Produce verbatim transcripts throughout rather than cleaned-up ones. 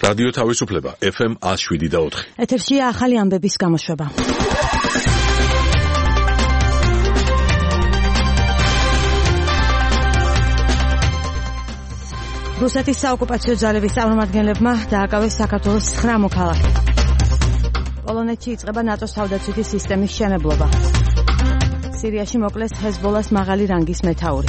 რადიო თავისუფლება ეფ ემ one oh seven point four. ეთერშია ახალი ამბების გამოშვება. რუსეთის საოკუპაციო ძალების წარმომადგენლებმა დააკავეს საქართველოს ცხრა მოქალაქე. პოლონეთში იწყება ნატოს თავდაცვითი სისტემის მშენებლობა. სირიაში მოკლეს ჰეზბოლას მაღალი რანგის მეთაური.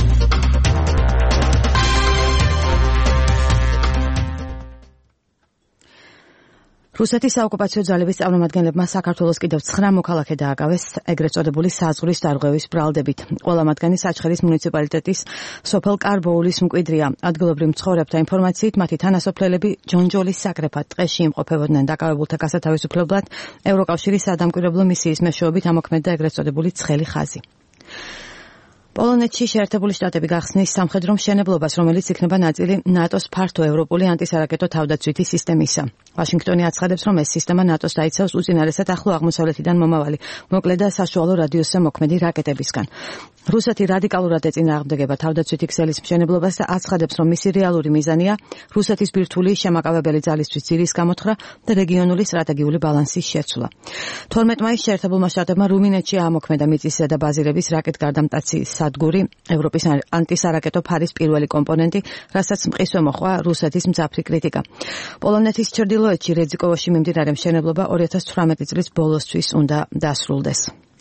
რუსეთის საოკუპაციო ძალების წარმომადგენლებმა საქართველოს კიდევ ცხრა მოქალაქე დააკავეს ეგრეთ წოდებული საზღვრის დარღვევის ბრალდებით. ყველა მათგანი საჩხერის მუნიციპალიტეტის სოფელ კარბოულის მკვიდრია. ადგილობრივ მცხოვრებთა ინფორმაციით მათი თანასოფლელები ჯონჯოლის საკრეფად ტყეში იმყოფებოდნენ. დაკავებულთა გასათავისუფლებლად ევროკავშირის სადამკვირვებლო მისიის მეშვეობით ამოქმედდა ეგრეთ წოდებული ცხელი ხაზი. პოლონეთში შეერთებული შტატები გახსნის სამხედრო მშენებლობას, რომელიც იქნება ნაწილი ნატოს ფართო ევროპული ანტისარაკეტო თავდაცვითი სისტემისა. ვაშინგტონი აცხადებს, რომ ეს სისტემა ნატოს დაიცავს უწინარესად ახლო აღმოსავლეთიდან მომავალი, მოკლე და საშუალო რადიუსზე მოქმედი რაკეტებისგან. რუსეთი რადიკალურად ეწინააღმდეგება თავდაცვითი ქსელის მშენებლობას და აცხადებს, რომ მისი რეალური მიზანია რუსეთის ბირთვული შემაკავებელი ძალისთვის ძირის გამოთხრა და რეგიონული სტრატეგიული ბალანსის შეცვლა. თორმეტ მაისს შეერთებულმა შტატებმა რუმინეთში ამოქმედა მიწისზედა და ბაზირების რაკეტგარდამტაცის სადგური, ევროპის ანტისარაკეტო ფარის პირველი კომპონენტი, რასაც მყისვე მოჰყვა რუსეთის მძაფრი კრიტიკა. პოლონეთის ჩრდილოეთში რეზიკოვოში მიმდინარე მშენებლობა ორი ათას ცხრამეტი წლის ბოლოსთვის უნდა დასრულდეს.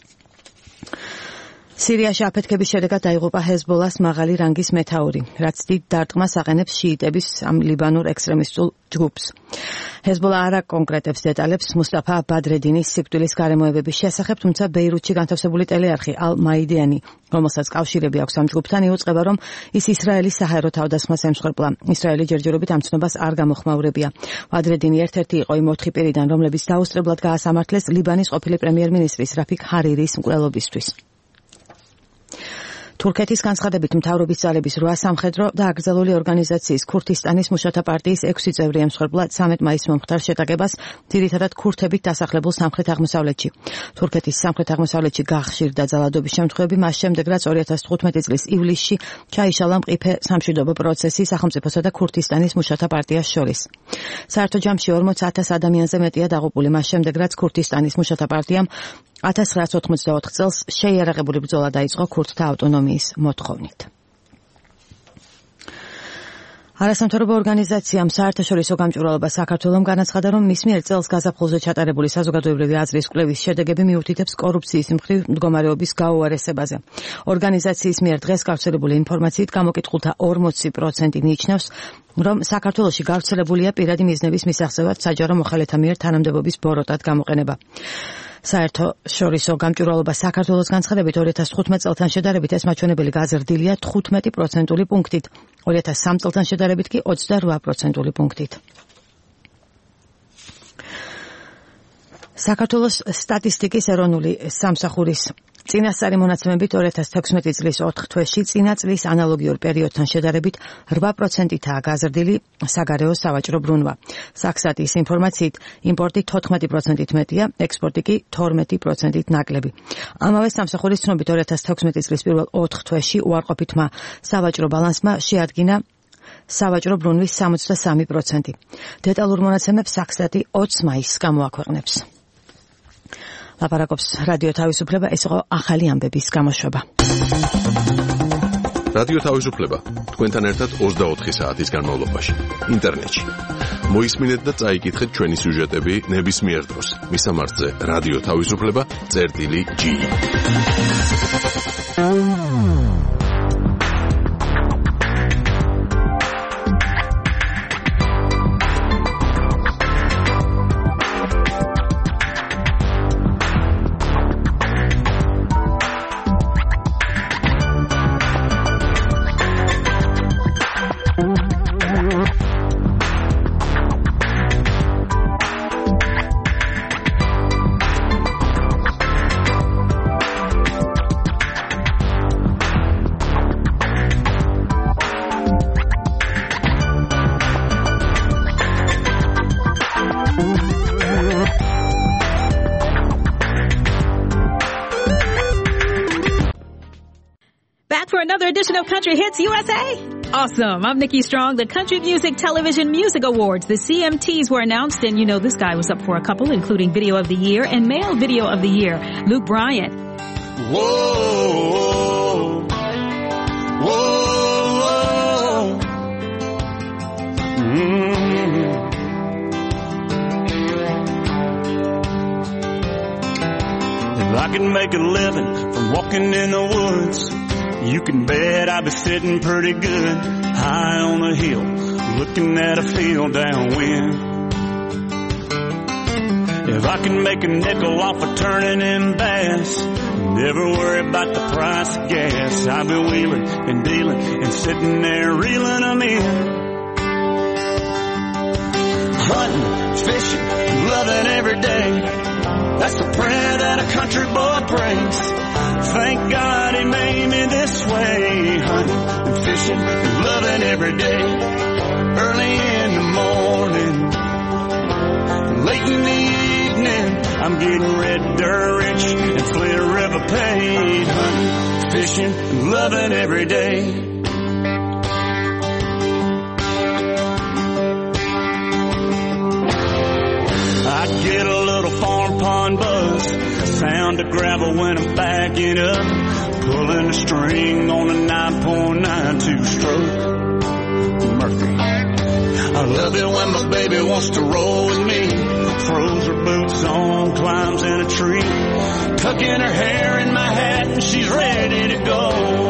სირიაში აფეთქების შედეგად დაიღუპა ჰეზბოლას მაღალი რანგის მეთაური, რაც დიდ დარტყმას აყენებს შიიტების ამ ლიბანურ ექსტრემისტულ ჯგუფს. ჰეზბოლა არ აკონკრეტებს დეტალებს მუსტაფა ბადრედინის სიკვდილის გარემოებების შესახებ, თუმცა ბეირუთში განთავსებული ტელეარხი ალ-მაიდიანი, რომელსაც კავშირები აქვს ამ ჯგუფთან, იუწყება, რომ ის ისრაელის საჰაერო თავდასხმას ემსხვერპლა. ისრაელი ჯერჯერობით ამ ცნობას არ გამოხმაურებია. ბადრედინი ერთ-ერთი იყო იმ ოთხი პირიდან, რომლებიც დაუსწრებლად გაასამართლეს ლიბანის ყოფილი პრემიერ-მინისტრის რაფიკ ჰარირის მკვლელობისთვის. თურქეთის განცხადებით მთავრობის ძალების რვა სამხედრო და აკრძალული ორგანიზაციის ქურთისტანის მუშათა პარტიის ექვსი წევრი ემსხვერპლა ცამეტ მაისს მომხდარ შეტაკებას, ძირითადად ქურთებით დასახლებულ სამხრეთ-აღმოსავლეთში. თურქეთის სამხრეთ-აღმოსავლეთში გახშირდა ძალადობის შემთხვევები მას შემდეგ, რაც ორი ათას თხუთმეტი წლის ივლისში ჩაიშალა მყიფე სამშვიდობო პროცესი სახელმწიფოსა და ქურთისტანის მუშათა პარტიას შორის. საერთო ჯამში ორმოც ათას ადამიანზე მეტია დაღუპული მას შემდეგ, რაც ქურთისტანის მუშათა პარტიამ ათას ცხრაასი ოთხმოცდაოთხ წელს შეიარაღებული ბრძოლა დაიწყო ქურთთა ავტონომიის მოთხოვნით. არასამთავრობო ორგანიზაციამ საერთაშორისო გამჭვირვალობა საქართველომ განაცხადა, რომ მის მიერ წელს გაზაფხულზე ჩატარებული საზოგადოებრივი აზრის კვლევის შედეგები მიუთითებს კორუფციის მხრივ მდგომარეობის გაუარესებაზე. ორგანიზაციის მიერ დღეს გავრცელებული ინფორმაციით გამოკითხულთა ორმოცი პროცენტი ნიშნავს, რომ საქართველოში გავრცელებულია პირადი მიზნების მისაღწევად საჯარო მოხელეთა მიერ თანამდებობის ბოროტად გამოყენება. საერთაშორისო გამჭვირვალობა საქართველოს განცხადებით ორი ათას თხუთმეტ წელთან შედარებით ეს მაჩვენებელი გაზრდილია თხუთმეტი პროცენტული პუნქტით, ორი ათას სამი წელთან შედარებით კი ოცდარვა პროცენტული პუნქტით. საქართველოს სტატისტიკის ეროვნული სამსახურის წინასწარი მონაცემებით ორი ათას თექვსმეტი წლის ოთხ თვეში წინა წლის ანალოგიურ პერიოდთან შედარებით რვა პროცენტითაა გაზრდილი საგარეო სავაჭრო ბრუნვა. საქსტატის ინფორმაციით იმპორტი თოთხმეტი პროცენტით მეტია, ექსპორტი კი თორმეტი პროცენტით ნაკლები. ამავე სამსახურის ცნობით ორი ათას თექვსმეტი წლის პირველ ოთხ თვეში უარყოფითმა სავაჭრო ბალანსმა შეადგინა სავაჭრო ბრუნვის სამოცდასამი პროცენტი. დეტალურ მონაცემებს საქსტატი ოცი მაისს გამოაქვეყნებს. ლაპარაკობს რადიო თავისუფლება, ეს იყო ახალი ამბების გამოშვება. რადიო თავისუფლება თქვენთან ერთად ოცდაოთხი საათის განმავლობაში ინტერნეტში. მოისმინეთ და წაიკითხეთ ჩვენი სიუჟეტები ნებისმიერ დროს. მისამართზე რადიო თავისუფლება წერტილი ჯი. Another edition of Country Hits U S A. Awesome. I'm Nikki Strong. The Country Music Television Music Awards, the C M Ts, were announced, and you know this guy was up for a couple, including Video of the Year and Male Video of the Year, Luke Bryan. Whoa, whoa, whoa. Mm-hmm. If I can make a living from walking in the woods, you can bet I'd be sitting pretty good high on a hill, looking at a field downwind. If I can make a nickel off of turning in bass, never worry about the price of gas, I'd be wheeling and dealing and sitting there reeling them in. Hunting, fishing, loving every day, that's the prayer that a country boy prays. Thank God he made me this way, hunting and fishing and loving every day. Early in the morning, late in the evening, I'm getting red dirt rich and Flint River paid, hunting, fishing and loving every day. I get a little farm pond buzz, sound of gravel when I'm backing up, pulling a string on a nine point nine two stroke Mercury. I love it when my baby wants to roll with me, throws her boots on, climbs in a tree, tucking her hair in my hat and she's ready to go.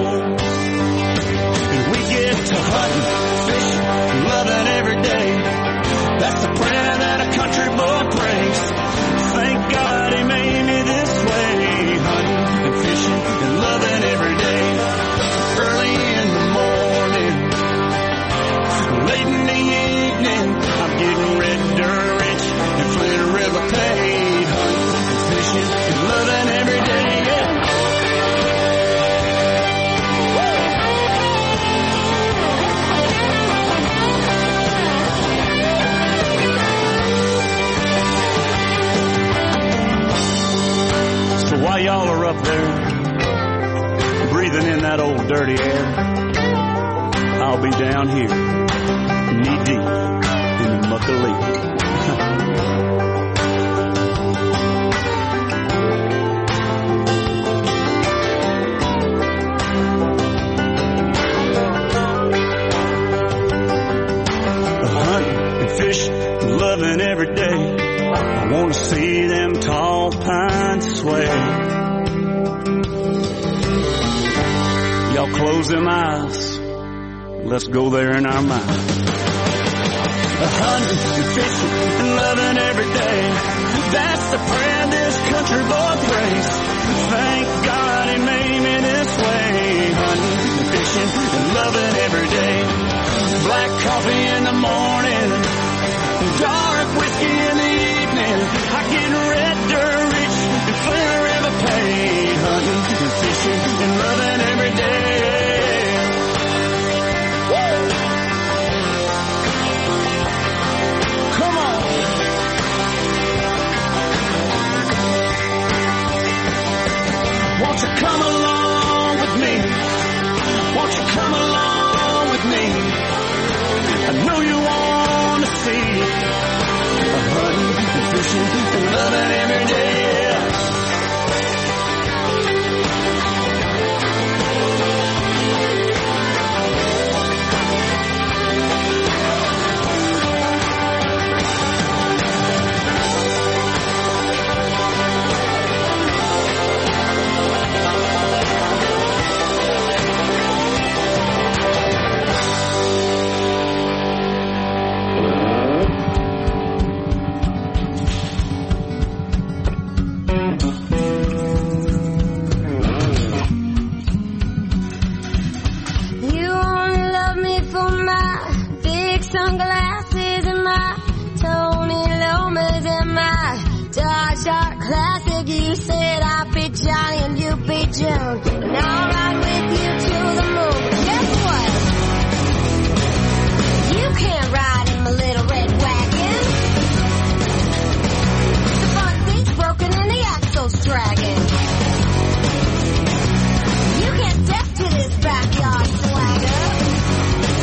And we get to hunting, fishing, loving every day, that's the prayer that a country boy prays. Thank God he made me this way, hunting and fishing and loving every day. Early in the morning, late in the evening, I'm getting red dirt rich and Flint River paid, hunting and fishing and loving every day, yeah. While y'all are up there, breathing in that old dirty air, I'll be down here, knee deep in the muck of leaf. Hunting and fishing, loving every day, I want to see them tall pines sway. Y'all close them eyes, let's go there in our mind. A hunting and fishing and loving every day, that's the prayer this country boy prays. Thank God he made me this way, hunting and fishing and loving every day. Black coffee in the morning, dark whiskey in the evening, I get red dirt rich and Flint River paid, hunting and fishing and loving every day. Woo! Come on. Won't you come along with me? Won't you come along with me? I know you want to see hunting and fishing and loving every day. Sunglasses and my Tony Lomas and my dark shark classic. You said I'd be Johnny and you'd be June, and I'll ride with you to the moon. But guess what? You can't ride in my little red wagon. The front seat's broken and the axle's dragging. You can't step to this backyard swagger.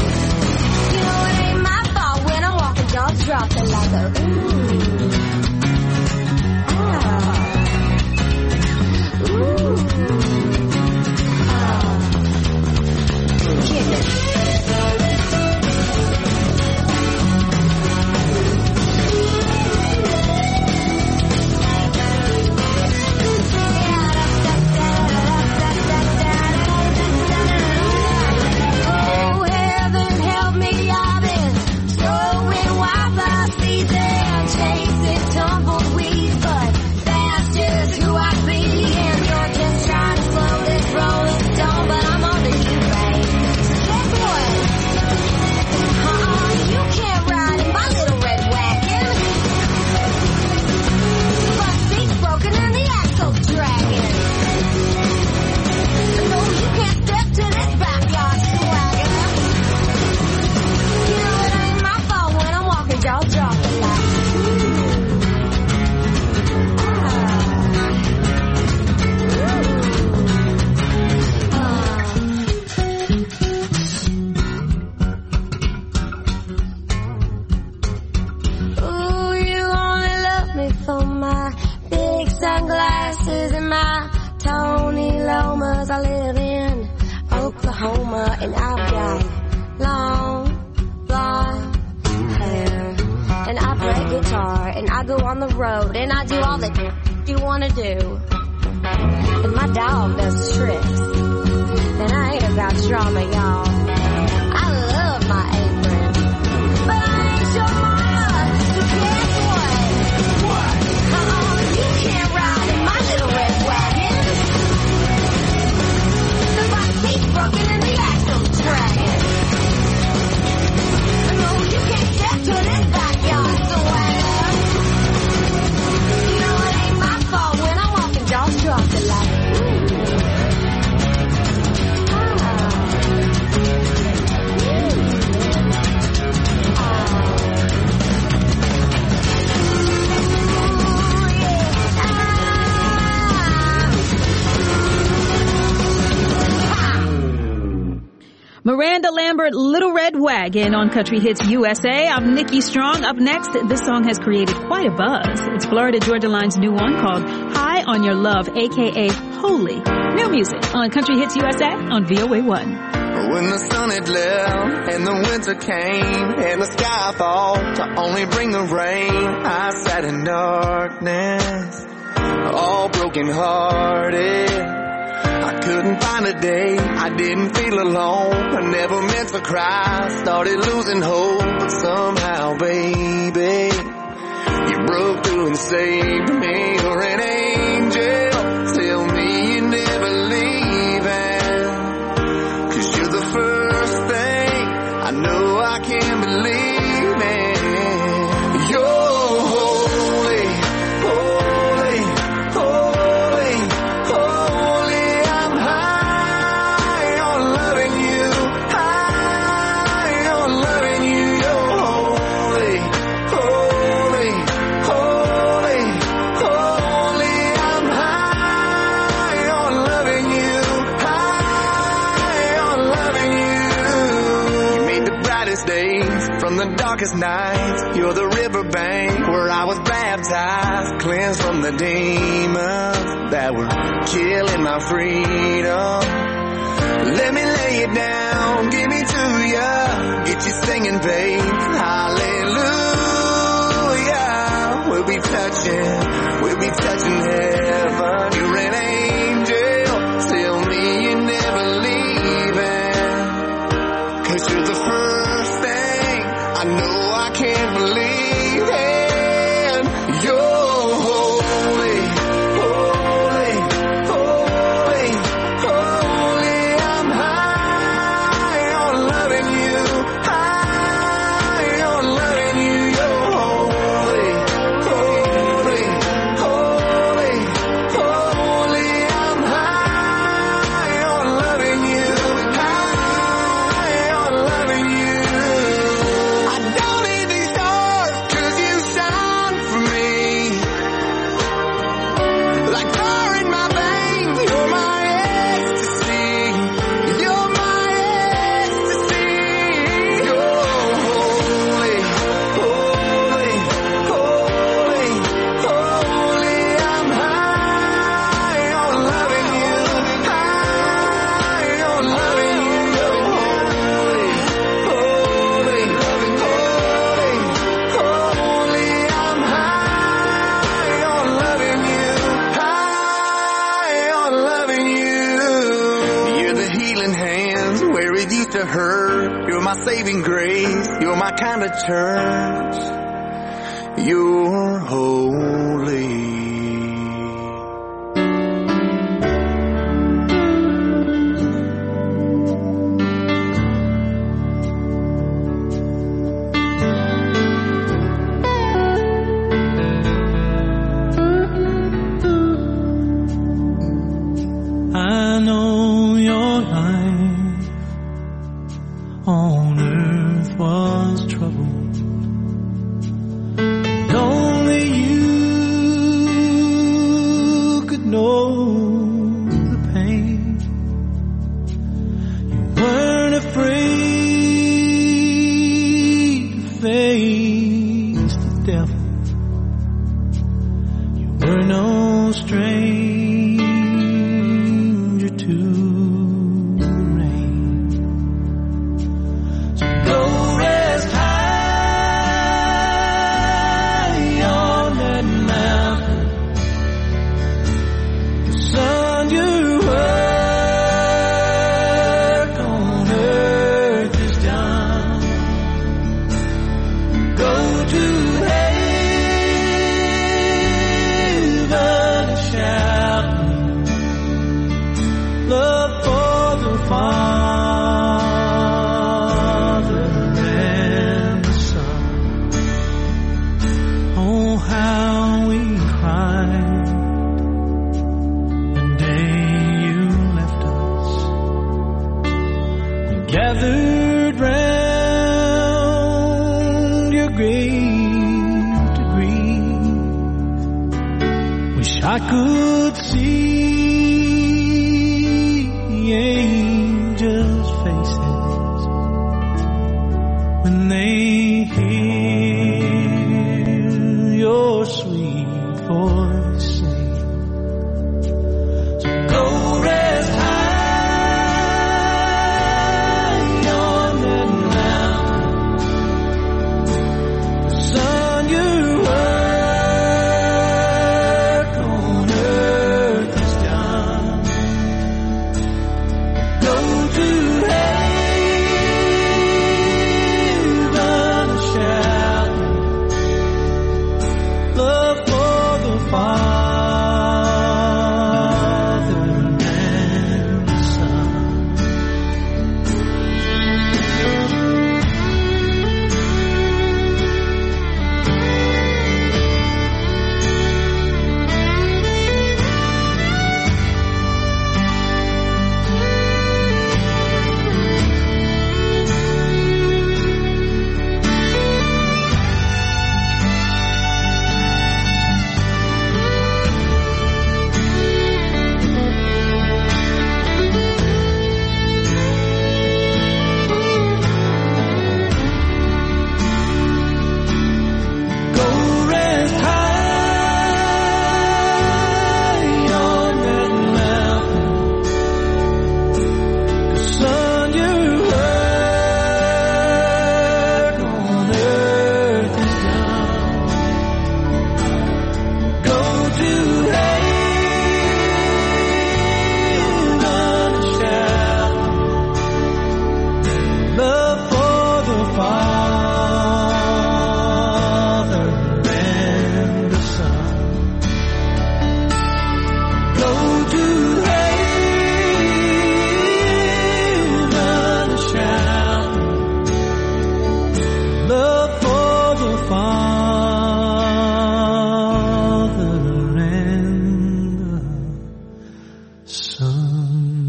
'cause I live in Oklahoma and I've got long blonde hair and I play guitar and I go on the road and I do all the you wanna do. And my dog does tricks and I ain't about drama, y'all. I love my apron, but I ain't your mama, so guess what? What? Oh, you can't ride in my little red wagon. The box seat's broken and the axle's dragging. No, you can't step to this backyard swagger. You know it ain't my fault when I'm walking, jaws drop the light. Miranda Lambert, Little Red Wagon on Country Hits U S A. I'm Nikki Strong. Up next, this song has created quite a buzz. It's Florida Georgia Line's new one called High on Your Love, a k a. Holy. New music on Country Hits U S A on V O A one. When the sun had left and the winter came and the sky thought to only bring the rain, I sat in darkness, all broken hearted. I couldn't find a day, I didn't feel alone, I never meant to cry, started losing hope, but somehow, baby, you broke through and saved me. You're an angel, tell me you're never leaving, 'cause you're the first thing I know I can't believe in. You're holy, holy, holy, holy. I'm high on loving you, high on loving you. You're holy, holy, holy, holy. I'm high on loving you, high on loving you. You made the brightest days from the darkest nights. You're the riverbank where I was baptized, cleansed from the demons that were killing my freedom. Let me lay it down, give me to ya, get you singing, babe. Hallelujah. We'll be touching, we'll be touching heaven. You're an angel, tell me you're never leaving, 'cause you're the first thing I know I can't believe in. You're holy, holy, holy, holy. I'm high on loving you, high on loving you. You're holy, holy, holy, holy. I'm high on loving you, high on loving you. I don't need these stars 'cause you shine for me. Like fire in my veins, you're my ecstasy. You're my ecstasy. You're holy, holy, holy, holy. I'm high on loving you, high on loving you. You're holy, holy, holy, holy. I'm high on loving you, high on loving you. You're the healing hands where it used to hurt. You're my saving grace. You're my kind of church. You're holy. I know your life on earth was troubled, and only you the Father and the Son. Oh, how we cried the day you left us. We gathered round your grave to grieve. Wish I could see angels' faces when they hear your sweet voice sing. So go rest high on that mountain. Son, your work on earth is done. Go to heaven, shout love for the Father and the Son. Go rest high on that mountain. 'Cause son, your work on earth is done. Go to heaven, shout love for the Father and the Son. Go to heaven, shout love for the Father and the Son.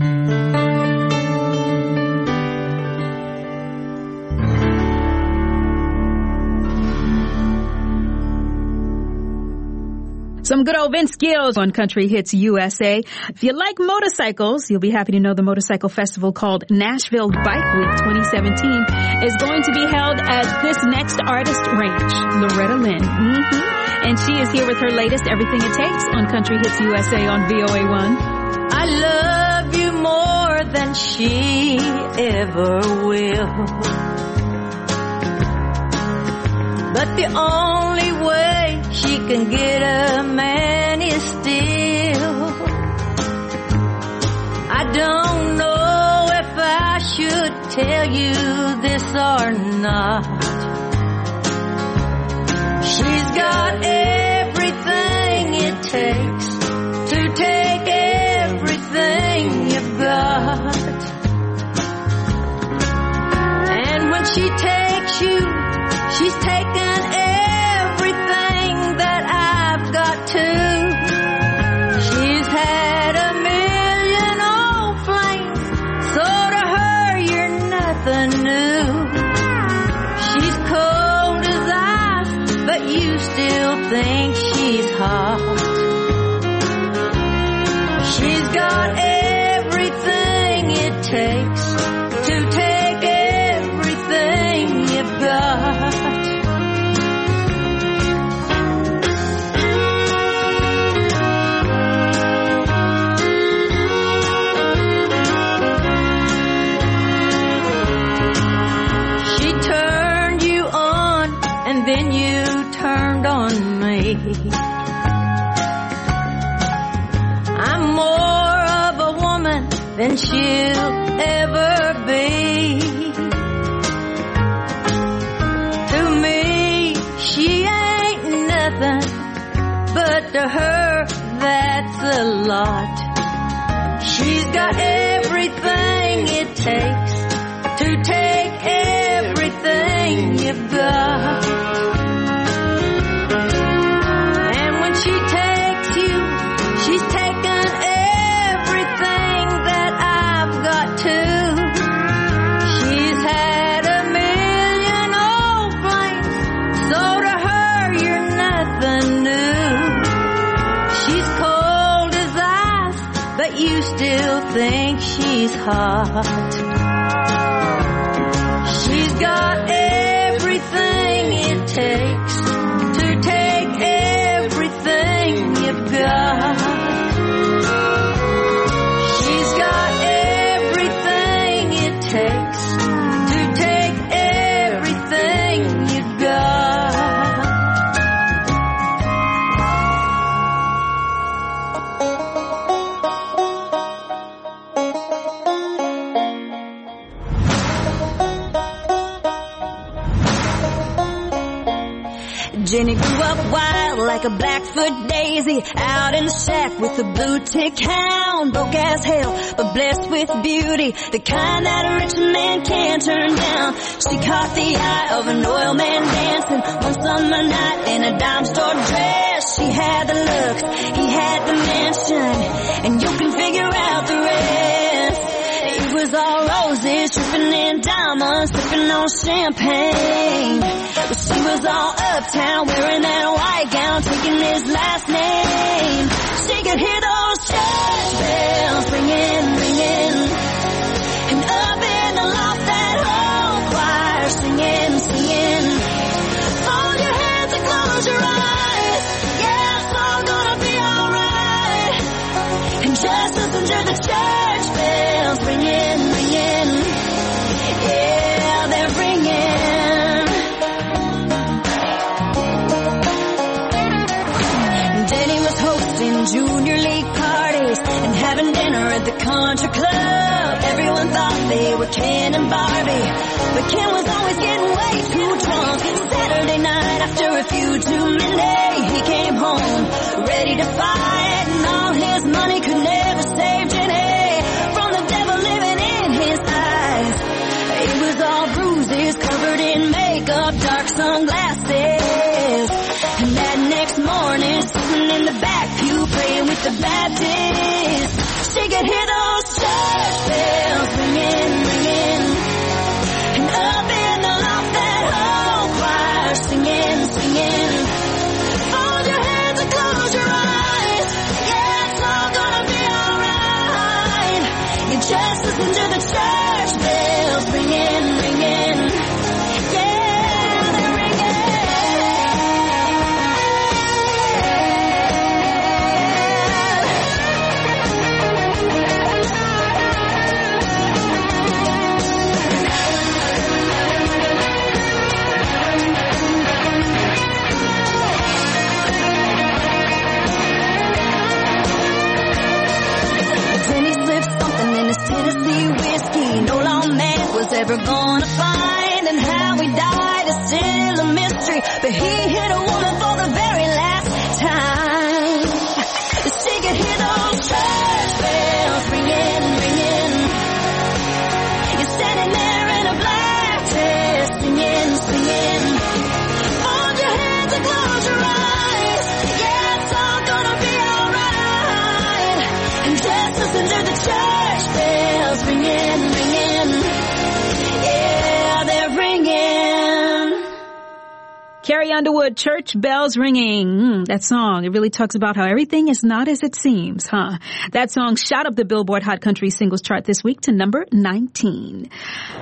Some good old Vince Gill on Country Hits U S A. If you like motorcycles, you'll be happy to know the motorcycle festival called Nashville Bike Week twenty seventeen is going to be held at this next artist ranch, Loretta Lynn. Mm-hmm. And she is here with her latest Everything It Takes on Country Hits U S A on V O A one. I love you more than she ever will. But the only way she can get a man is still. I don't know if I should tell you this or not. She's got everything it takes to take everything you've got. And when she takes you, she's taken everything that I've got too. She's had a million old flames, so to her you're nothing new. She's cold as ice, but you still think she's hot. She's got everything it takes to take everything you've got. She turned you on and then you turned on me. I'm more of a woman than she'll ever be. To me, she ain't nothing, but to her, that's a lot. She's got everything she's hot. She's got everything it takes to take everything you've got. She's got everything it takes to take everything you've got. Jenny grew up wild like a Blackfoot daisy, out in the shack with a blue tick hound, broke as hell but blessed with beauty, the kind that a rich man can't turn down. She caught the eye of an oil man dancing one summer night in a dime store dress. She had the looks, he had the mansion, and you can figure out the rest. It was all roses, dripping in diamonds, sipping on champagne. But she was all uptown, wearing that white gown, taking his last name. She could hear those church bells ringing, ringing, and up in the loft that whole choir singing, singing. Fold your hands and close your eyes, yeah, it's all gonna be alright. And just listen to the church bells ringing, ringing, yeah, they're ringing. Jenny was hosting junior league parties and having dinner at the country club. Everyone thought they were Ken and Barbie, but Ken was always getting way too drunk. Saturday night after a few too many, he came home ready to fight, and all his money could never save Jenny from the devil living in his eyes. It was all bruises, covered in makeup, dark sunglasses. And that next morning, sitting in the back pew, praying with the Baptists, she could hear those church bells ringing, ringing, and up in the loft that whole choir singing, singing. Fold your hands and close your eyes, yeah, it's all gonna be alright. You just listen to the church bells ringing, ringing, yeah, they're ringing. Jenny slipped something in his Tennessee whiskey no lawman was ever gonna find, and how he died is still a mystery, but he hit a woman for the very last time. She could hear those church bells ringing, ringing. You're standing there in a black dress, singing, singing. Hold your hands and close your eyes, yeah, it's all gonna be alright. And just listen to the church bells ringing, ringing, yeah, they're ringing. Carrie Underwood, Church Bells Ringing. Mm, that song, it really talks about how everything is not as it seems, huh? That song shot up the Billboard Hot Country Singles Chart this week to number nineteen.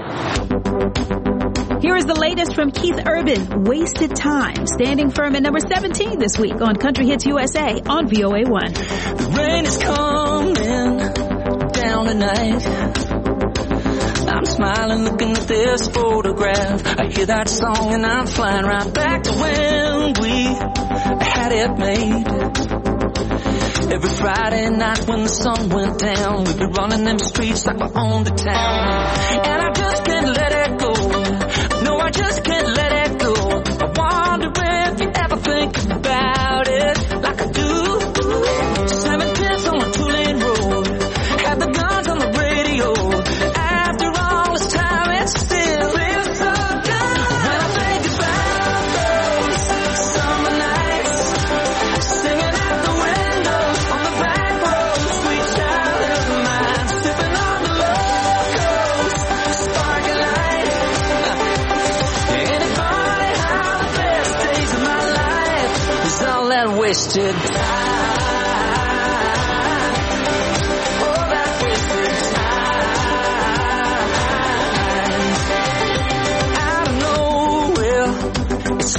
Here is the latest from Keith Urban, Wasted Time, standing firm at number seventeen this week on Country Hits U S A on V O A one. The rain is coming down tonight. I'm smiling looking at this photograph. I hear that song and I'm flying right back to when we had it made. Every Friday night when the sun went down, we'd be running them streets like we owned the town. And I just can't let it go. No, I just can't let it go. I wonder if you ever think about it like I do. Seven pins on a two-lane road, had the guns on the radio. After all this time, it still feels so good. When I think about those summer nights, singing out the windows on the back road, sweet childhood of mine, sipping on the locals, sparking light. Ain't it funny how the best days of my life is all that wasted time? Oh, that wasted time.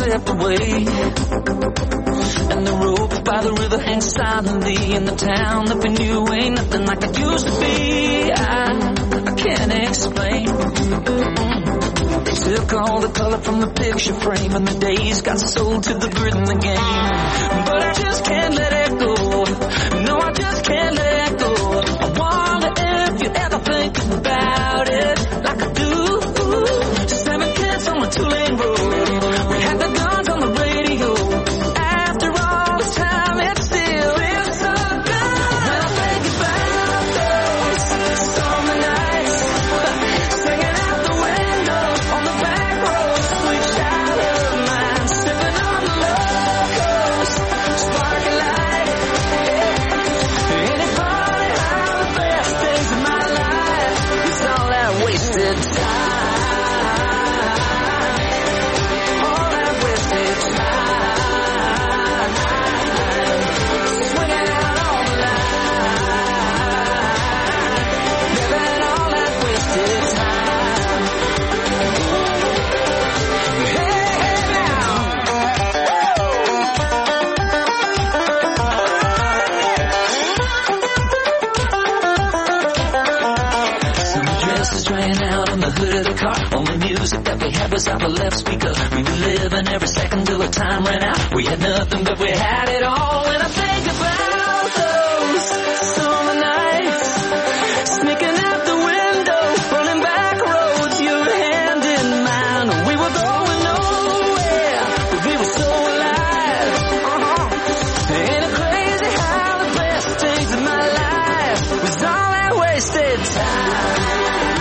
stepped away. And the rope by the river hangs silently in the town that we knew ain't nothing like it used to be. I, I can't explain. They took all the color from the picture frame and the days got sold to the grid in the game. But I just can't let it go. No, I just can't let it go. I wonder if you ever think about it like I do. Seven kids on a two-lane road. We had the guns on the radio. After all this time, it still feels so good. When I think about those summer nights, singing out the window on the back road, sweet child of mine, sipping on the locos, sparking light. Ain't it funny how the best days of my life is all that wasted time? Hood of the car, only music that we had was out the left speaker. We were living every second till the time ran out. We had nothing but we had it all. When I think about those summer nights, sneaking out the window, running back roads, your hand in mine. We were going nowhere, but we were so alive. Uh-huh. Ain't it crazy how the best days of my life was all that wasted time?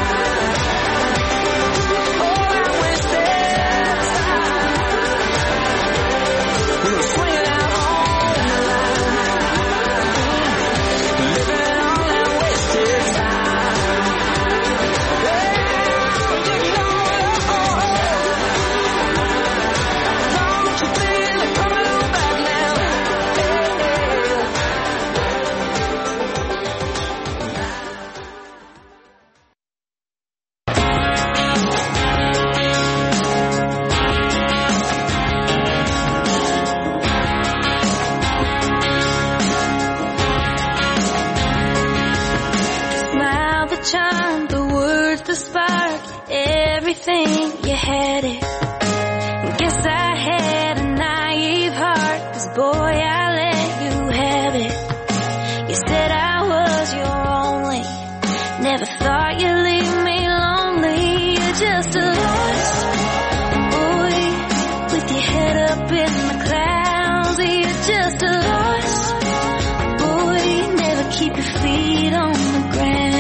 You had it. Guess I had a naive heart, 'cause boy, I let you have it. You said I was your only. Never thought you'd leave me lonely. You're just a lost boy with your head up in the clouds. You're just a lost boy. Never keep your feet on the ground.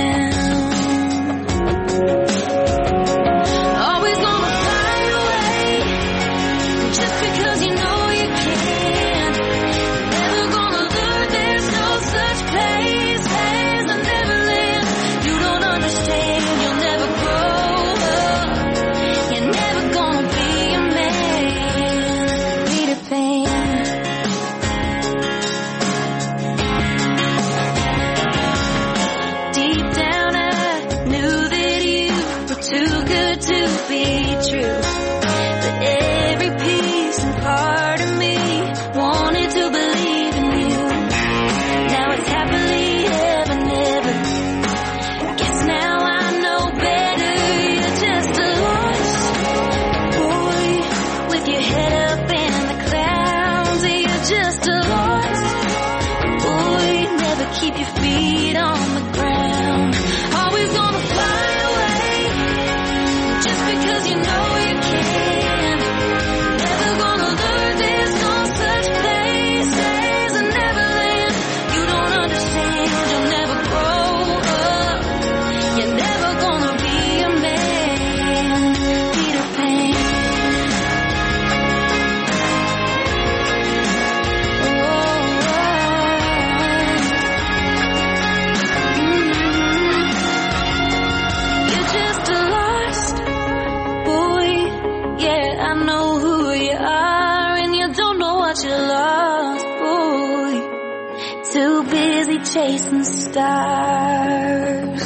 Chasing stars,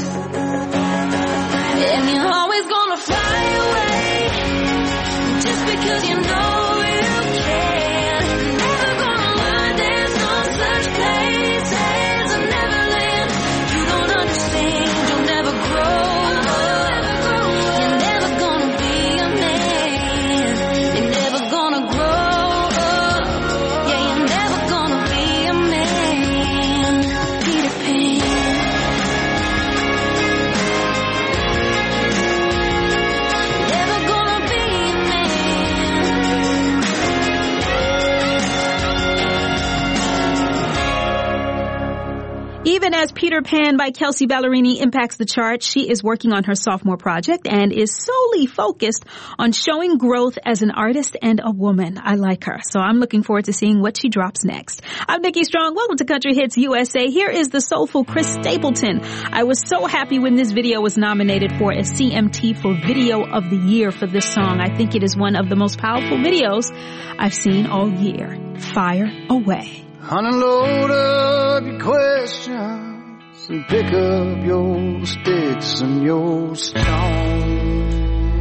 and you're always gonna fly away just because you know you Even as Peter Pan by Kelsea Ballerini impacts the charts, she is working on her sophomore project and is solely focused on showing growth as an artist and a woman. I like her, so I'm looking forward to seeing what she drops next. I'm Nikki Strong. Welcome to Country Hits U S A. Here is the soulful Chris Stapleton. I was so happy when this video was nominated for a C M T for Video of the Year for this song. I think it is one of the most powerful videos I've seen all year. Fire Away. Unload up your questions and pick up your sticks and your stones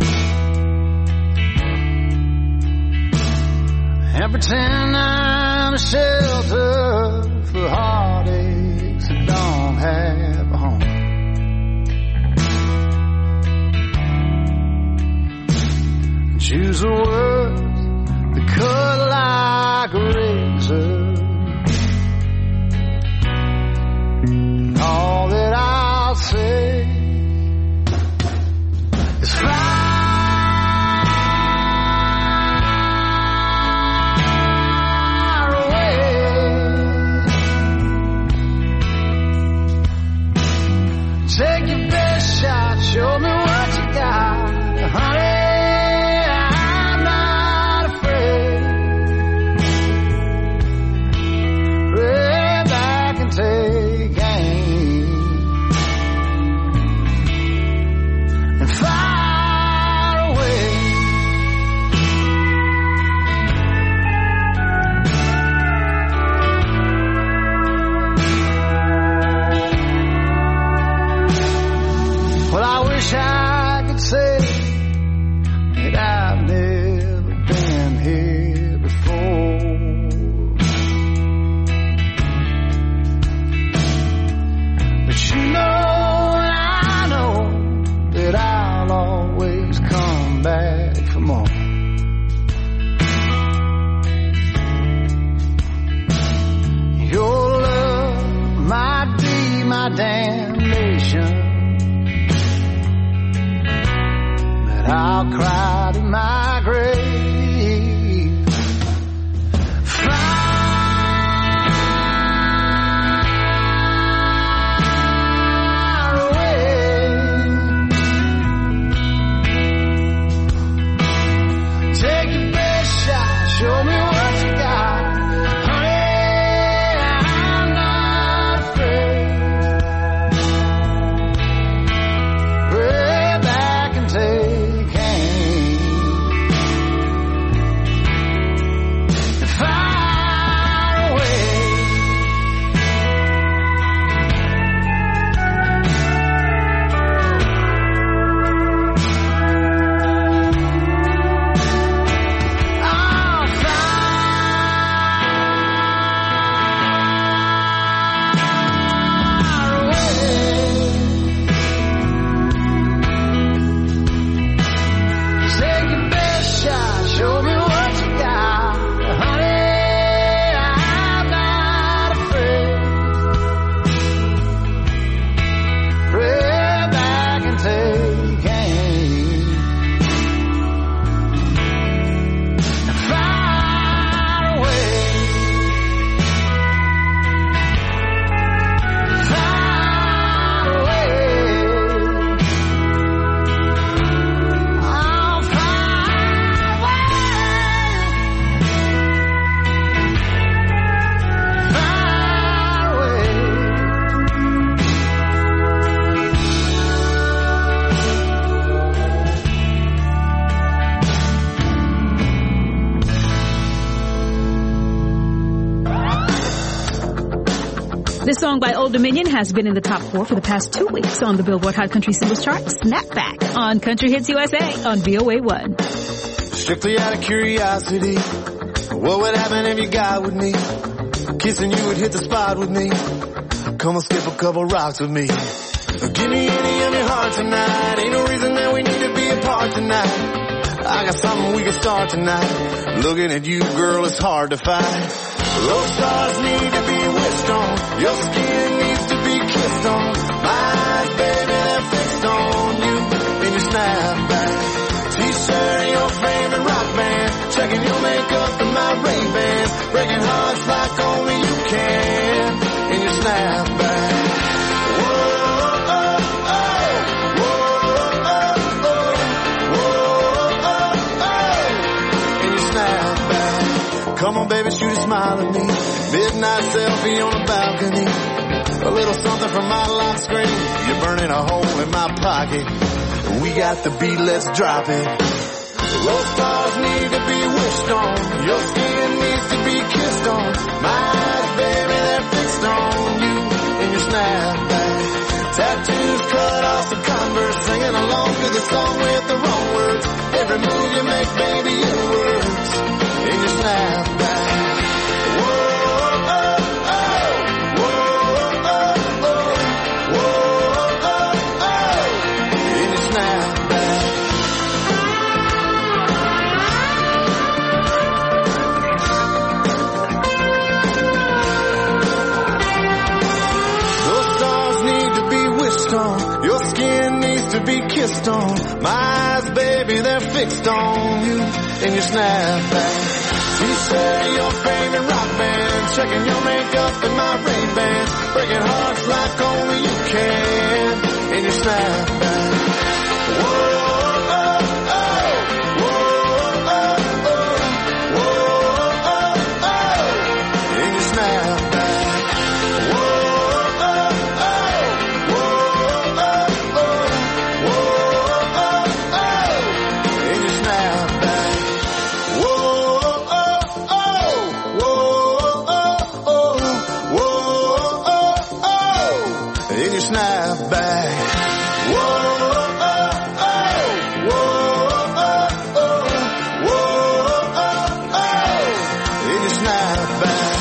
and pretend I'm a shelter for heartaches that don't have a home. Choose a word that cut like a razor. All that I'll say is fire away. Take your best shot, show me what you got, honey. I'm not afraid. Pray back and take aim. Far away. Well, I wish I could say that I've never been here before, but you know that I'll always come back for more. Your love might be my damnation, but I'll cry to my grave. Show me what you got, honey, I'm not afraid. Pray back and take aim. And fire away. This song by Old Dominion has been in the top four for the past two weeks on the Billboard Hot Country Singles Chart. Snapback on Country Hits U S A on V O A one. Strictly out of curiosity, what would happen if you got with me? Kissing you would hit the spot with me. Come and skip a couple rocks with me. Give me any of your heart tonight. Ain't no reason that we need to be apart tonight. I got something we can start tonight. Looking at you, girl, it's hard to find. Those stars need to be wished on. Your skin needs to be kissed on. My eyes, baby, they're fixed on you in your snapback. T-shirt, your favorite rock band. Checking your makeup and my Ray-Ban. Breaking hearts like only you can in your snapback. Come on, baby, shoot a smile at me. Midnight selfie on the balcony. A little something from my lock screen. You're burning a hole in my pocket. We got the beat, let's drop it. Those stars need to be wished on. Your skin needs to be kissed on. My eyes, baby, they're fixed on you and your snapback. Tattoos cut off the Converse, singing along to the song with the wrong words. Every move you make, baby, it works in your snapback. Whoa, oh, oh, whoa, oh, oh, whoa, oh, oh, in your snapback. Those stars need to be wished on. Your skin needs to be kissed on. My eyes, baby, they're fixed on you in your snapback. She said your favorite rock band, checking your makeup in my Ray-Ban, breaking hearts like only you can in your snapback. Whoa, oh, oh, whoa, oh, oh, whoa, oh, oh, in your snapback. Whoa, oh, oh, whoa, oh, oh, whoa, oh, oh, in your snapback. Whoa, oh, oh, whoa, oh, oh, whoa, oh, oh, in your snapback. Whoa, oh, oh, whoa, oh, oh, whoa, oh, oh, in your snapback.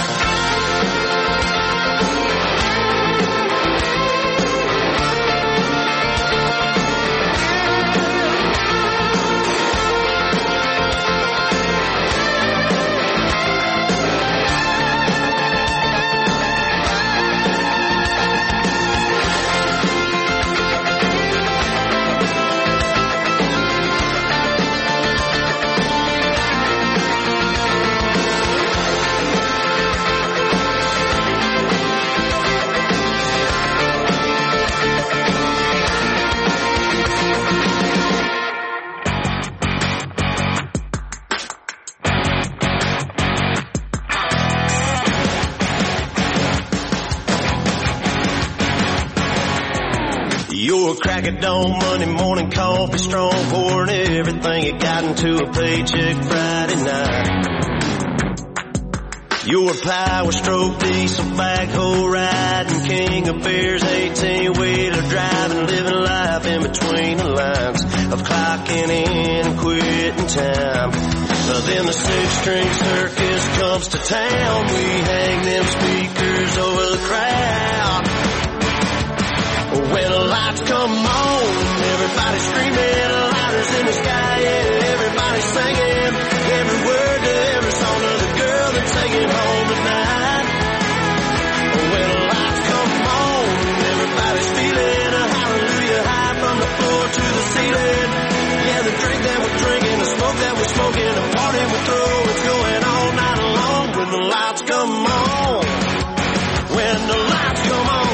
You're a crack at dawn, Monday morning coffee strong, pouring everything you got into a paycheck Friday night. You're a power stroke, diesel backhoe riding, king of beers, eighteen-wheeler driving, living life in between the lines of clocking in and quitting time. But then the six-string circus comes to town, we hang them speakers over the crowd. When the lights come on, everybody's screaming, lighters in the sky, yeah, everybody's singing every word to every song of the girl that's taking home tonight. When the lights come on, everybody's feeling a hallelujah high from the floor to the ceiling. Yeah, the drink that we're drinking, the smoke that we're smoking, the party we throw, it's going all night long. When the lights come on, when the lights come on.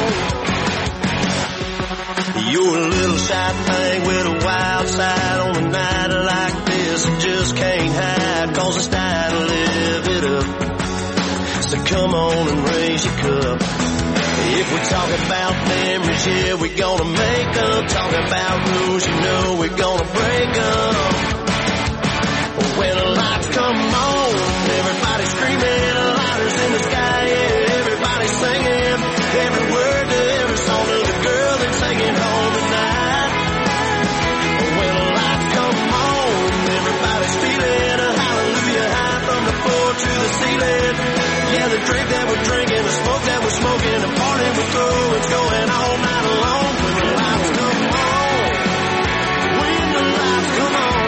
You're a little shy thing with a wild side on a night like this. I just can't hide, cause it's time to live it up. So come on and raise your cup. If we talk about memories, yeah, we're gonna make them. Talk about rules, you know we're gonna break them. When the lights come on, everybody's screaming, lighters in the sky, yeah, everybody's singing every word to every song of the girl that's taking home tonight. When the lights come on, everybody's feeling a hallelujah high from the floor to the ceiling. Yeah, the drink that we're drinking, the smoke that we're smoking, the party we throw, it's going all night long. When the lights come on, when the lights come on.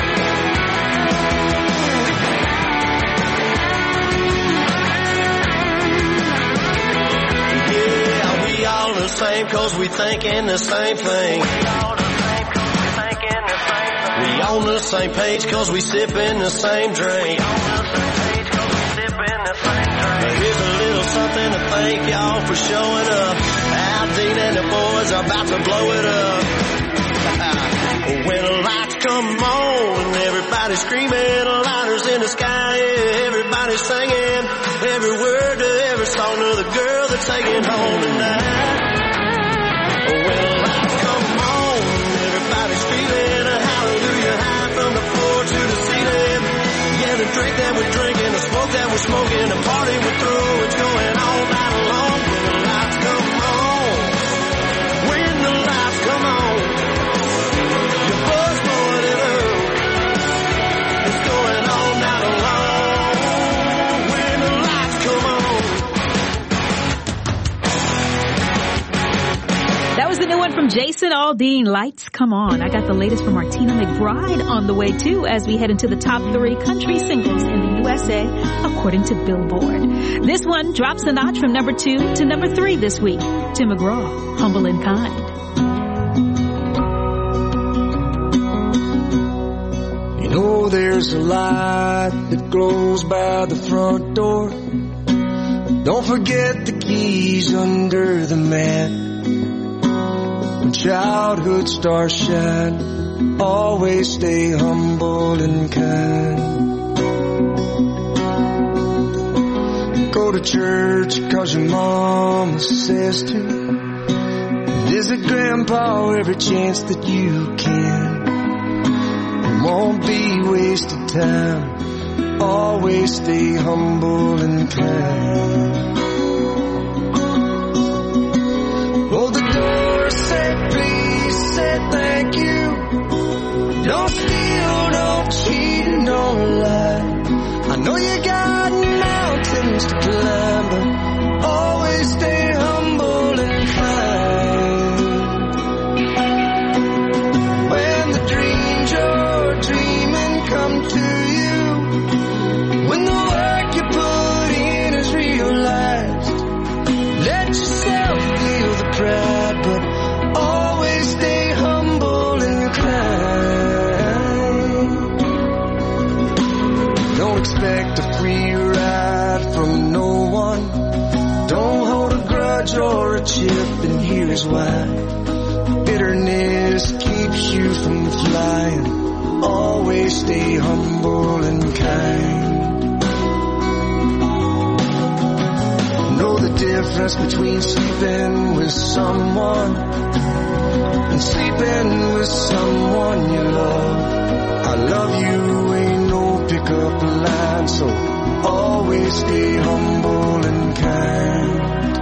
Same cause we thinking the same thing. We all the same cause we thinking the same thing. We on the same page cause we sipping the same drink. We on the same page cause we sipping the same drink. Here's a little something to thank y'all for showing up. Aldine and the boys are about to blow it up. When the lights come on, everybody screaming, lighters in the sky, yeah, everybody everybody's singing every word to every song of the girl they're taking home tonight. When lights come on, everybody's feeling a hallelujah high from the floor to the ceiling. Yeah, the drink that we're drinking, the smoke that we're smoking, the party we're through, it's going all night long. When the lights come on, when the lights come on, your buzz blowing it up, it's going all night long. When the lights come on. That was the new one from Jason Aldean, Lights Come On. I got the latest from Martina McBride on the way, too, as we head into the top three country singles in the U S A, according to Billboard. This one drops a notch from number two to number three this week. Tim McGraw, Humble and Kind. You know there's a light that glows by the front door. Don't forget the keys under the mat. When childhood stars shine, always stay humble and kind. Go to church cause your mama says to. Visit grandpa every chance that you can. It won't be wasted time, always stay humble and kind. Hold the door, say please, say thank you. Don't steal, don't cheat, and don't lie. I know you got mountains to climb, but always stay humble and kind. When the dreams you're dreaming come to you, when the work you put in is realized, let yourself feel the pride, but always stay humble and kind. Don't expect a free ride from no one. Don't hold a grudge or a chip, and here's why. Bitterness keeps you from flying. Always stay humble and kind. Know the difference between sleeping with someone and sleeping with someone you love. I love you ain't no pickup line, so always stay humble and kind.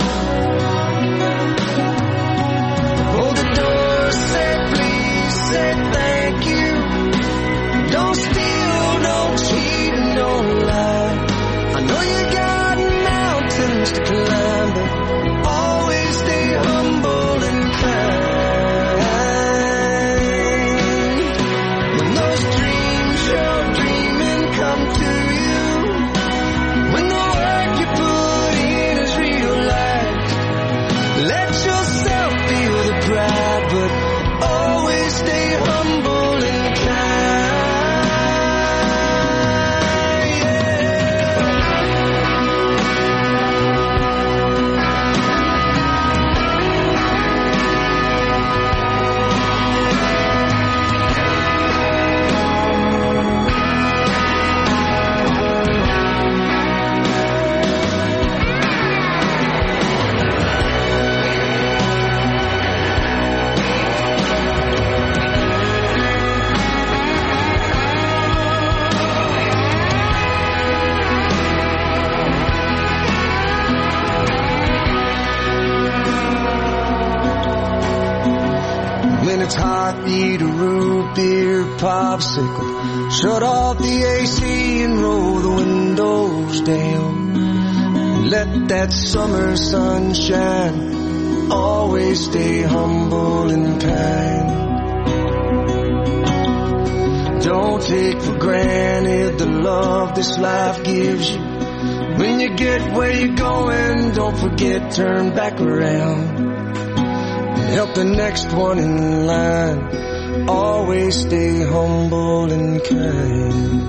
Hold the door, say please, say thank you. Don't steal, don't cheat, and don't lie. I know you got mountains to climb, but always stay humble and kind. When those dreams you're dreaming come to you, when the work you put in is realized, let yourself feel the pride, but always stay humble and kind. When it's hot, eat a root beer popsicle. Shut off the A C and roll the windows down. Let that summer sun shine. Always stay humble and kind. Don't take for granted the love this life gives you. When you get where you're going, don't forget, turn back around. Help the next one in line. Always stay humble and kind.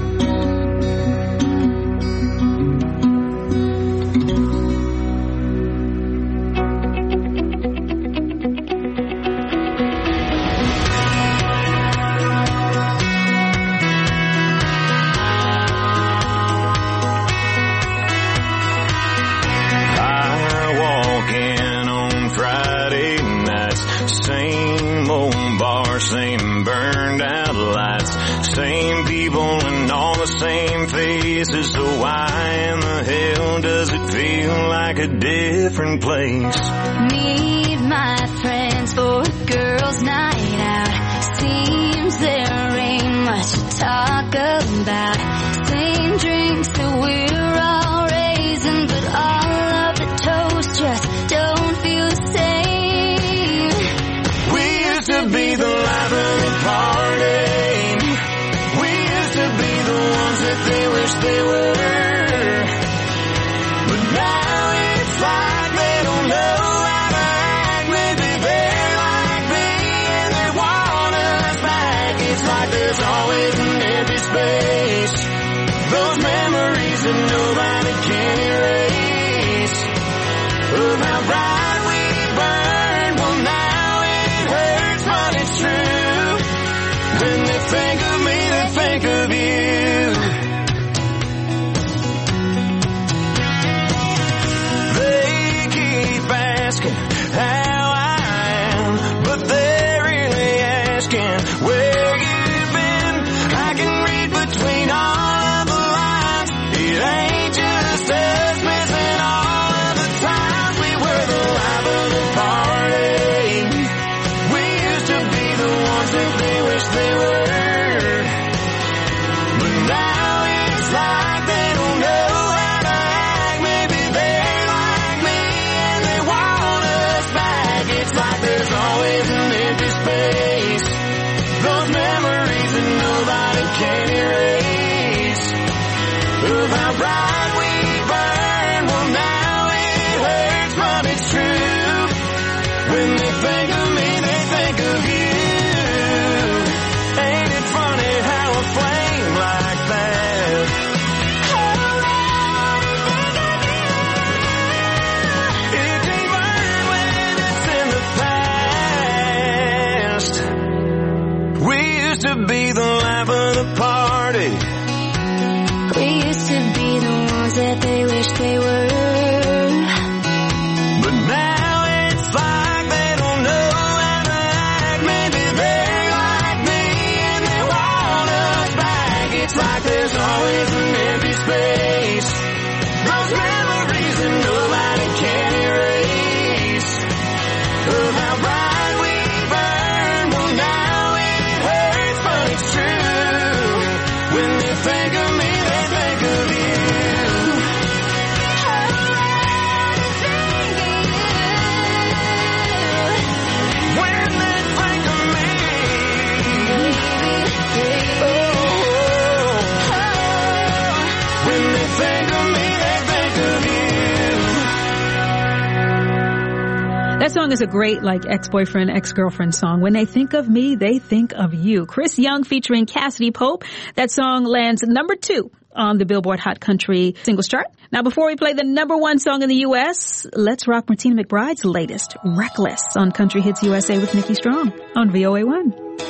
same burned out lights, same people and all the same faces. So why in the hell does it feel like a different place? Meet my friends for a girls' night out. Seems there ain't much to talk about. Same drinks that we're all raising, but all of the toast just don't feel the same. We used to be the life of the party. We used to be the ones that they wish they were. But now it's like they don't know how to act. Maybe they're like me and they want us back. It's like there's always an empty space. Those memories that nobody can erase. Of how bright we burned. Well, now it hurts, but it's true. When they think of me, they think of you. They keep asking how I am, but they're really asking where you've been. I can read between all of the lines. It ain't just us missing all of the times we were the life of the party. We used to be the ones that they wish they were. But now it's like they don't know how to act. Maybe they're like me and they want us back. It's like there's always an empty space. Those memories that nobody can erase. Of how bright we burned. Well, now it hurts, but it's true. When they think of me, they think of you. Ain't it funny how a flame like that? It can burn when it's in the past. We used to be the life of the party. We used to be the ones that they wish they were. But now it's like they don't know how to act. Maybe they're like me and they want us back. It's like there's always an empty space. Those memories that nobody can erase. Of how bright we burned. Well, now it hurts, but it's true. When they think of me, they think of you. When they think of me, oh, when they think of me, they think of you. That song is a great, like, ex-boyfriend, ex-girlfriend song. When they think of me, they think of you. Chris Young featuring Cassidy Pope. That song lands number two on the Billboard Hot Country Singles Chart. Now, before we play the number one song in the U S, let's rock Martina McBride's latest, Reckless, on Country Hits U S A with Nikki Strong on V O A one.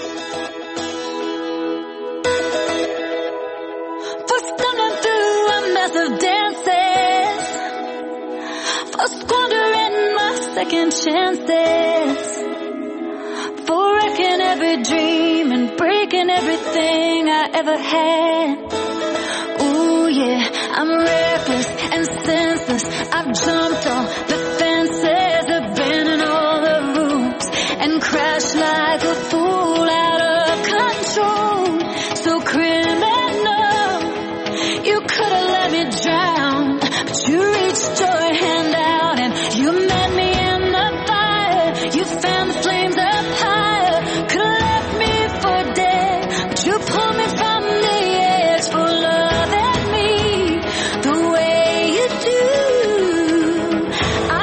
For stumbling through a mess of dances, for squandering my second chances, for wrecking every dream and breaking everything I ever had. Ooh yeah, I'm reckless and senseless. I've jumped all the fences, I've been in all the rooms and crashed like a fool out of control. So criminal, you could have let me drown, but you reached your hand out and you met me in the fire. You fanned the flames up higher. Could have left me for dead, but you pulled me from the edge for loving me the way you do. I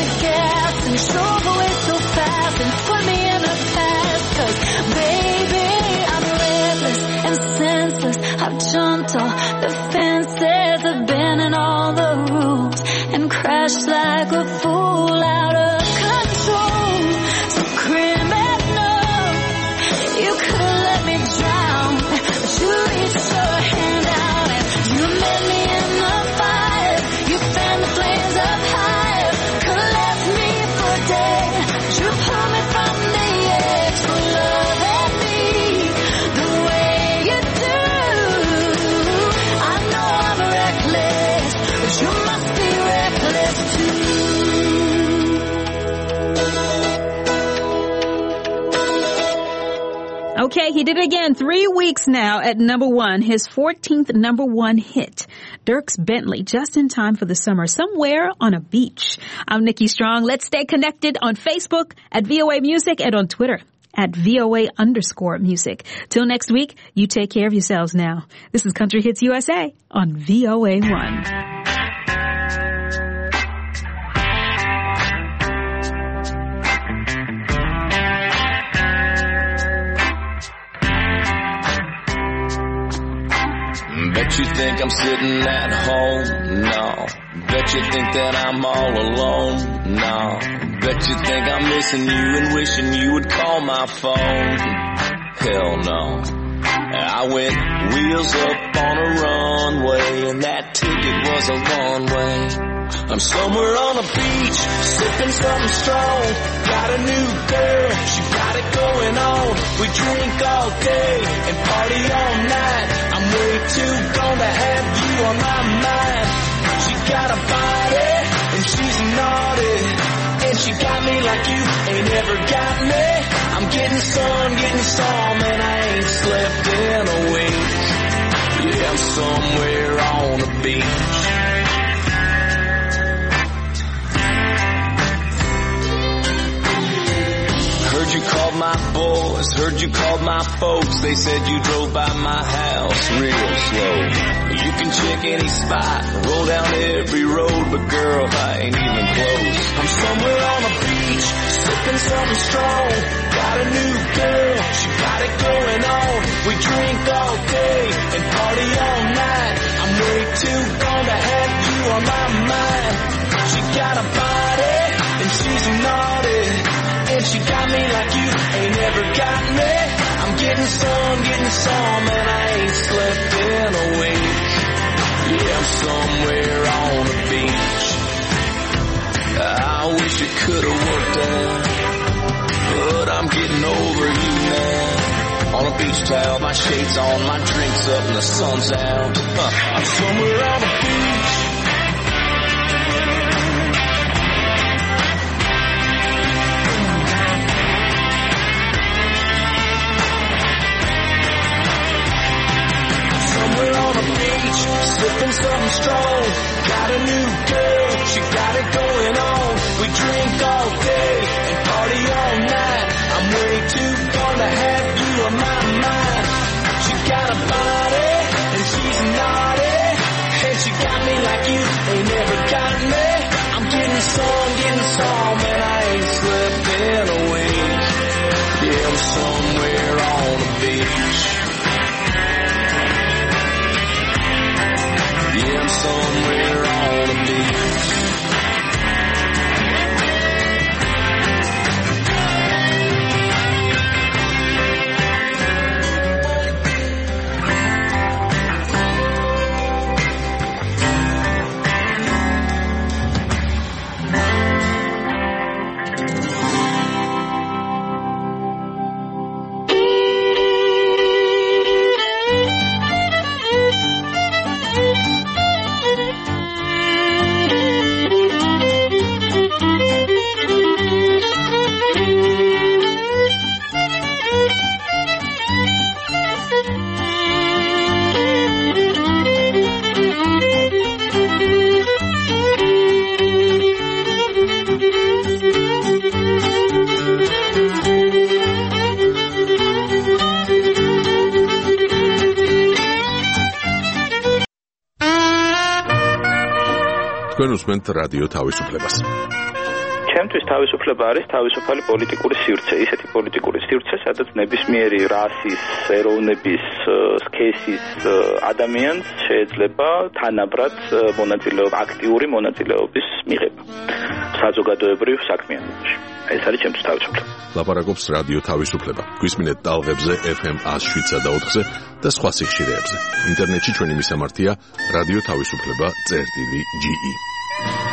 the gas and drove away so fast and put me in the past. Cause baby, I'm reckless and senseless. I've jumped all the fences, I've been in all the rules and crashed like a fool out of control. So criminal, you could let me drown, but you reached your hand out and you met me in the fire. You fanned the flames up high, could left me for dead. You pulled me from the edge for loving me the way you do. I know I'm reckless, but you must be reckless too. Okay, he did it again. Three weeks now at number one, his fourteenth number one hit. Dierks Bentley, just in time for the summer, somewhere on a beach. I'm Nikki Strong. Let's stay connected on Facebook at V O A Music and on Twitter at V O A underscore music. Till next week, you take care of yourselves now. This is Country Hits U S A on V O A one. Bet you think I'm sitting at home? No. Bet you think that I'm all alone? No. Bet you think I'm missing you and wishing you would call my phone? Hell no. I went wheels up on a runway and that ticket was a long way. I'm somewhere on a beach, sipping something strong. Got a new girl, she got it going on. We drink all day and party all night. I'm way too gone to have you on my mind. She got a body and she's naughty, and she got me like you ain't ever got me. I'm getting sun, getting some, and I ain't slept in a week. Yeah, I'm somewhere on a beach. Heard you called my boys, heard you called my folks. They said you drove by my house real slow. You can check any spot, roll down every road, but girl, I ain't even close. I'm somewhere on a beach, sipping something strong. Got a new girl, she got it going on. We drink all day and party all night. I'm way too gone to have you on my mind. She got a body and she's naughty, and she got me like you ain't ever got me. I'm getting some, getting some, and I ain't slept in a week. Yeah, I'm somewhere on a beach. I wish it could have worked out, but I'm getting over you now. On a beach towel, my shades on, my drinks up, and the sun's out. Huh, I'm somewhere on a beach. Sipping something strong, got a new girl, she got it going on. We drink all day and party all night. I'm way too gone to have you on my mind. She got a body and she's naughty, and she got me like you ain't never got me. I'm getting some, getting some, and I ain't slept in a week. Yeah, I'm somewhere on a beach. Yeah, I'm somewhere on a beach. თქვენ უსმენთ რადიო თავისუფლებას. ჩემთვის თავისუფლება არის თავისუფალი პოლიტიკური სივრცე, ისეთი პოლიტიკური სივრცე, სადაც ნებისმიერი რასის, ეროვნების, სქესის ადამიანს შეიძლება თანაბრად მონაწილეობა, აქტიური მონაწილეობის მიღება საზოგადოებრივ საქმიანობაში. ეს არის ჩემთვის თავისუფლება. ლაპარაკობს რადიო თავისუფლება. გვისმინეთ ტალღებზე ეფ ემ one oh seven და ოთხზე და სხვა სიხშირეებზე. ინტერნეტში ჩვენი მისამართია რადიო თავისუფლება წერტილი ჯი ი.